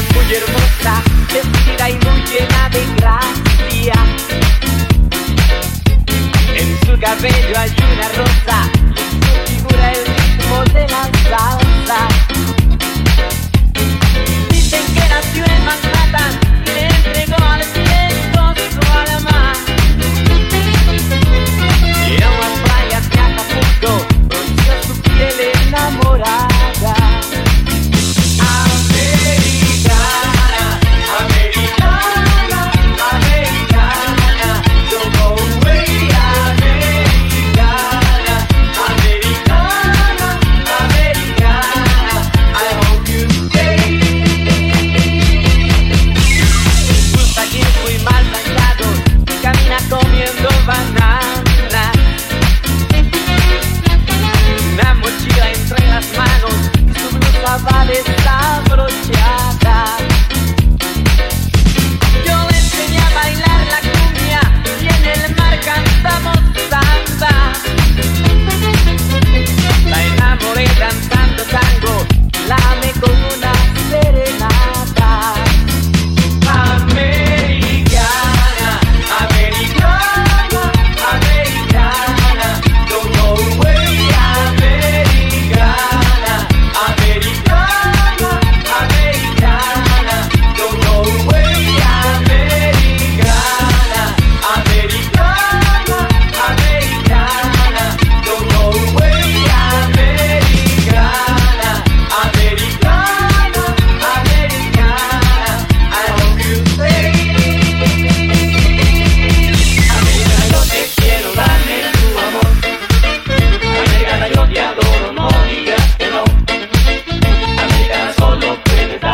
muy hermosa, vestida y muy llena de gracia. En su cabello hay una rosa, su figura el ritmo de la salsa.